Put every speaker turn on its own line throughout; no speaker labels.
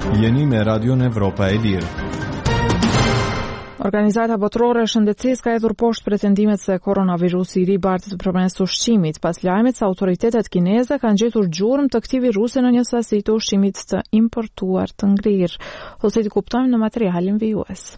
Jeni me Radion Evropa e Lirë.
Organizata botërore e shëndetësisë ka hedhur poshtë pretendimet se koronavirusi i ri bartet përmes ushqimit, pas lajmit se autoritetet kineze kanë gjetur gjurmë të këtij virusi në një sasi të ushqimit të importuar të ngrirë. Ose ti kuptojmë në materialin vijues.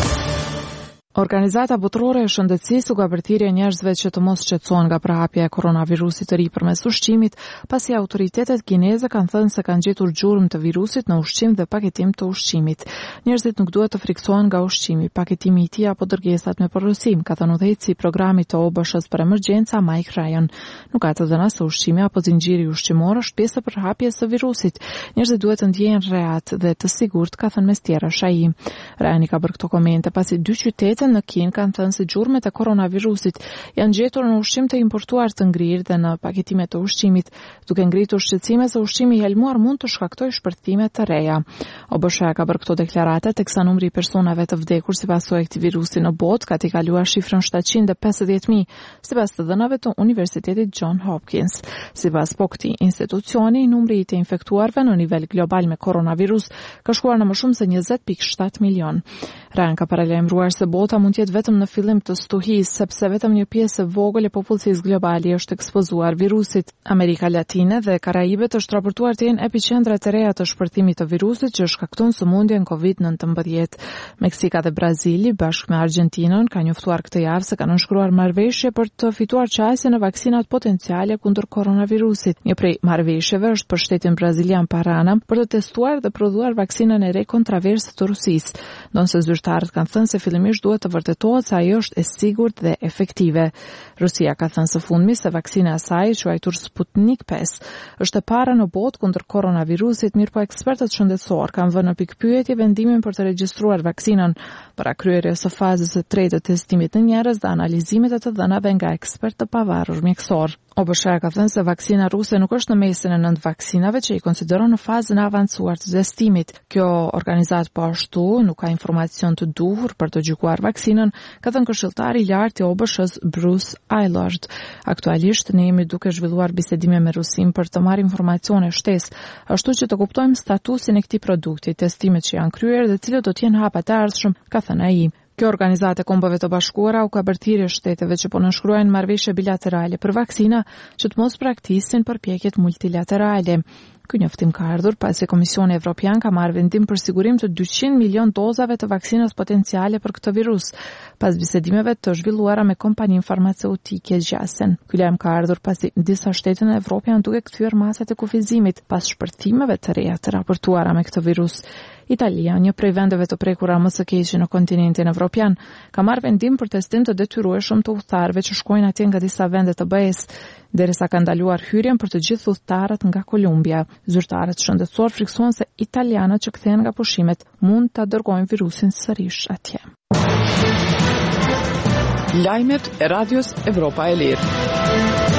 Organizata botërore e shëndetësisë u gabërtirje njerëzve që të mos shqetësohen nga prahapja e koronavirusit të ri përmes ushqimit, pasi autoritetet kineze kanë thënë se kanë gjetur gjurmë të virusit në ushqim dhe paketim të ushqimit. Njerëzit nuk duhet të friksohen nga ushqimi, paketimi i tij apo dërgesat me porosim, ka thënë udhëheqësi i programit të OBSH-s për emergjenca Mike Ryan. Nuk ka të dhëna se ushqimi apo zinxhiri ushqimor është pjesë e përhapjes së virusit. Njerëzit duhet të ndjehen rehat dhe të sigurt, ka thënë mes tjerash ai. Ryan i ka bërë këto komente pasi dy qytete në Kinë kanë thënë se gjurmët e koronavirusit janë gjetur në ushqim të importuar të ngrirë dhe në paketime të ushqimit, duke ngritur shqetësime se ushqimi i helmuar mund të shkaktojë shpërthime të reja. OBSH ka bërë këto deklarate teksa numri i personave të vdekur si pasojë e këtij virusi në botë ka kaluar shifrën 750.000, sipas të dhënave të Universitetit John Hopkins. Sipas këtij institucioni, numri i të infektuarve në nivel global me koronavirus ka shkuar në më shumë se 20.7 milion. Ryan ka paralajmëruar se bota mund të jetë vetëm në fillim të stuhisë, sepse vetëm një pjesë e vogël e popullsisë globale është ekspozuar virusit. Amerika Latine dhe Karajibet është raportuar të jenë epiqendrat e reja të shpërthimit të virusit që shkakton sëmundjen COVID-19. Meksika dhe Brazili bashkë me Argjentinën kanë njoftuar këtë javë se kanë nënshkruar marrëveshje për të fituar qasje në vaksinat potenciale kundër koronavirusit. Një prej marrëveshjeve është për shtetin brazilian Parana për të testuar dhe prodhuar vaksinën e re kontraverse të Rusisë. Ndonse zyrtarët kanë thënë se fillimisht duhet të vërtetohet se ajo është e sigurt dhe efektive. Rusia ka thënë së fundmi se vaksina e saj, quajtur Sputnik 5, është e para në botë kundër koronavirusit, mirëpo ekspertët shëndetësor kanë vënë në pikpyetje vendimin për të regjistruar vaksinën para kryerjes së fazës së tretë të testimit në njerëz dhe analizimit të dhënave nga ekspertë të pavarur mjekësor. OBSH ka thënë se vaksina ruse nuk është në mesin e 9 vaksinave që i konsideron në fazën e avancuar të testimit. Kjo organizatë po ashtu nuk ka informacion të duhur për të gjykuar vaksinën, ka thënë këshilltari i lartë i OBSH-s Bruce Aylward. Aktualisht ne jemi duke zhvilluar bisedime me Rusin për të marrë informacione shtesë, ashtu që të kuptojmë statusin e këtij produkti, testimet që janë kryer dhe cilët do të jenë hapat e ardhshëm, ka thënë ai. Kjo organizatë e Kombeve të Bashkuara u ka bërtirë shteteve që po nënshkruajnë marrëveshje bilaterale për vaksina që të mos praktisin përpjekjet multilaterale. Ky njoftim ka ardhur pasi Komisioni Evropian ka marrë vendim për sigurim të 200 milion dozave të vaksinës potenciale për këtë virus, pas bisedimeve të zhvilluara me kompaninë farmaceutike Janssen. Ky lajm ka ardhur pasi disa shtete në Evropë janë duke kthyer masat e kufizimit pas shpërthimeve të reja të raportuara me këtë virus. Italia, një prej vendeve të prekura më së keqi në kontinentin evropian, ka marrë vendim për testim të detyrueshëm të udhëtarëve që shkojnë atje nga disa vende të BE-s, derisa ka ndaluar hyrjen për të gjithë udhëtarët nga Kolumbia. Zyrtarët shëndetësor friksuan se italianët që kthehen nga pushimet mund ta dërgojnë virusin sërish atje.
Lajmet e Radios Evropa e Lirë.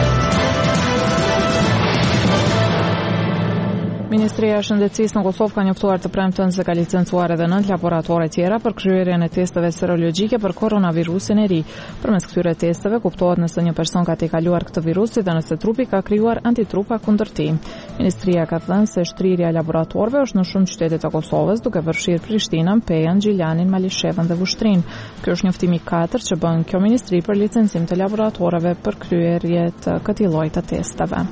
Ministria e Shëndetësisë në Kosovë ka njoftuar të premten se ka licencuar edhe 9 laboratore tjera për kryerjen e testeve serologjike për koronavirusin e ri. Përmes këtyre testeve kuptohet nëse një person ka tejkaluar këtë virus dhe nëse trupi ka krijuar antitrupa kundër tij. Ministria ka thënë se shtrirja e laboratorëve është në shumë qytete të Kosovës, duke përfshirë Prishtinën, Pejën, Gjilanin, Malishevën dhe Vushtrinë. Ky është njoftimi i katërt që bën kjo ministri për licencim të laboratorëve për kryerje të këtij lloji të testeve.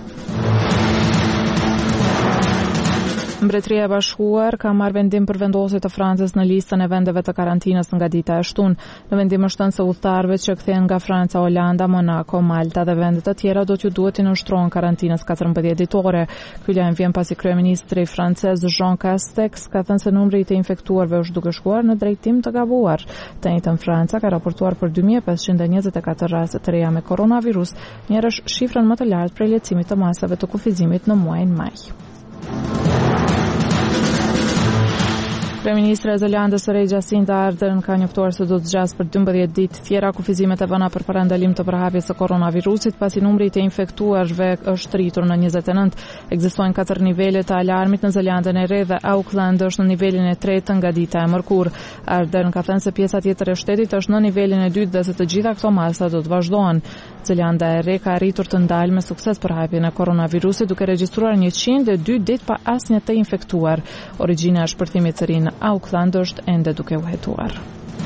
Mbretëria e Bashkuar ka marrë vendim për vendosje të Francës në listën e vendeve të karantinës nga dita e shtunë. Në vendim është thënë se udhëtarëve që kthehen nga Franca, Olanda, Monaco, Malta dhe vende të tjera do t'ju duhet të nënshtrohen karantinës 14 ditore. Ky lajm vjen pasi kryeministri francez Jean Castex ka thënë se numri i të infektuarve është duke shkuar në drejtim të gabuar. Të njëjtën Franca ka raportuar për 2524 raste të reja me koronavirus, njëra është shifrën më të lartë prej lehtësimit të masave të kufizimit në muajin maj. Kryeministri i Zelandës së Re Jacinda Ardern ka njoftuar se do të zgjasë për 12 ditë tjera kufizimet e vëna për parandalim të përhapjes së koronavirusit, pasi numri i të infektuarve është rritur në 29. Ekzistojnë 4 nivele të alarmit në Zelandën e Re dhe Auckland është në nivelin e 3 nga dita e mërkurë. Ardern ka thënë se pjesa tjetër e shtetit është në nivelin e 2 dhe se të gjitha këto masa do të vazhdohen. Zelanda e Re ka arritur të ndalë me sukses përhapjen e koronavirusit duke regjistruar 102 ditë pa asnjë të infektuar. Origjina e shpërthimit të ri në Auckland është ende duke u hetuar.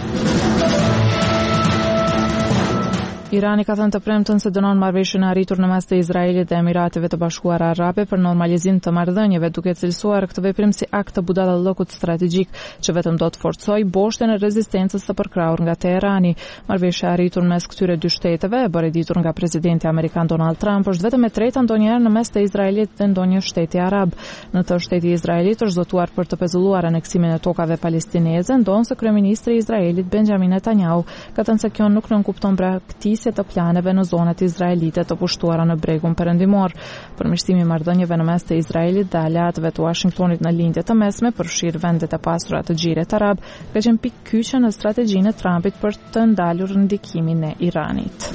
Irani ka thënë të premten se dënon marrëveshjen e arritur në mes të Izraelit dhe Emirateve të Bashkuara Arabe për normalizim të marrëdhënieve, duke cilësuar këtë veprim si akt të budallallëkut strategjik që vetëm do të forcojë boshten e rezistencës së përkrahur nga Teherani. Marrëveshja e arritur mes këtyre dy shteteve, e bërë ditur nga presidenti amerikan Donald Trump, është vetëm e treta ndonjëherë në mes të Izraelit dhe ndonjë shteti arab. Në të shteti izraelit është zotuar për të pezulluar aneksimin e tokave palestineze, ndonse kryeministri i Izraelit Benjamin Netanyahu ka thënë se kjo nuk nënkupton të planeve në zonat izraelite të pushtuara në bregun perëndimor. Përmirësimi i marrëdhënieve në mes të Izraelit dhe aleatëve të Washingtonit në lindje të mesme përfshir vendet e pasura të Xhirit Arab, ka qenë pikë kyçe në strategjinë e Trumpit për të ndalur ndikimin e Iranit.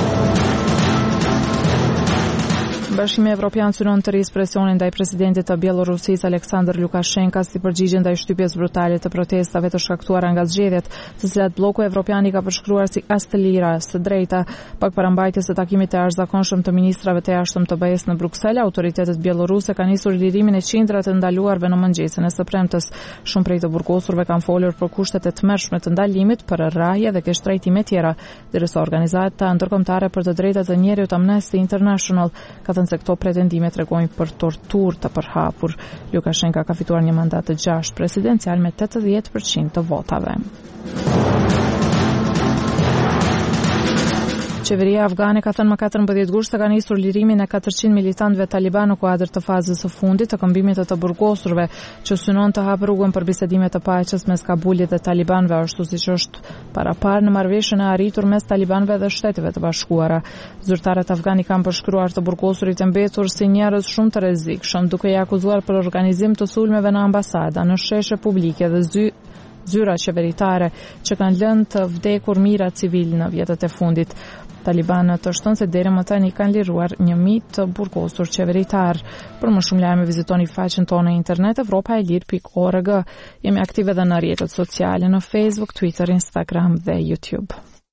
Bashkimi Evropian synon të rrisë presionin ndaj presidentit të Bielorusisë Aleksandr Lukashenka si përgjigje ndaj shtypjes brutale të protestave të shkaktuara nga zgjedhjet, të cilat bloku evropian i ka përshkruar si as të lira, as të drejta. Pak para mbajtjes së takimit të jashtëzakonshëm të ministrave të jashtëm të BE-s në Bruksel, autoritetet bieloruse kanë nisur lirimin e qindrave të ndaluarve në mëngjesin e së premtes. Shumë prej të burgosurve kanë folur për kushtet e tmerrshme të ndalimit, për rrahje dhe keqtrajtime tjera, derisa organizata ndërkombëtare për të drejtat e njerëzit Amnesty International ka thënë se këto pretendime tregojnë për torturë të përhapur. Lukashenka ka fituar një mandat të 6 presidencial me 80% të votave. Qeveria afgane ka thënë më 14 gusht se ka nisur lirimin e 400 militantëve taliban në kuadër të fazës së fundit të këmbimit të burgosurve, që synon të hapë rrugën për bisedime të paqes mes Kabulit dhe talibanëve, ashtu siç është parapar në marrëveshjen e arritur mes talibanëve dhe Shteteve të Bashkuara. Zyrtarët afganë kanë përshkruar të burgosurit e mbetur si njerëz shumë të rrezikshëm, duke i akuzuar për organizim të sulmeve në ambasada, në sheshe publike dhe zyra qeveritare që kanë lënë të vdekur mijëra civil në vjetët e fundit. Talibanët të shtonë se deri më tani kanë liruar 1000 të burgosur qeveritar. Për më shumë lajme vizitoni faqen tonë në internet evropaelir.org. Jemi aktive edhe në rrjetet sociale në Facebook, Twitter, Instagram dhe YouTube.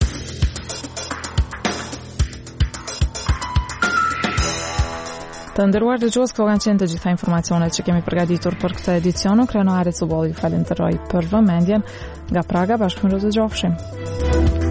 Të nderuar dëgjues, këto kanë qenë të gjitha informacionet që kemi përgatitur për këtë edicion. Krenarit Subolli, falenderoj për vëmendjen. Nga Praga, bashkë të dëgjofshim.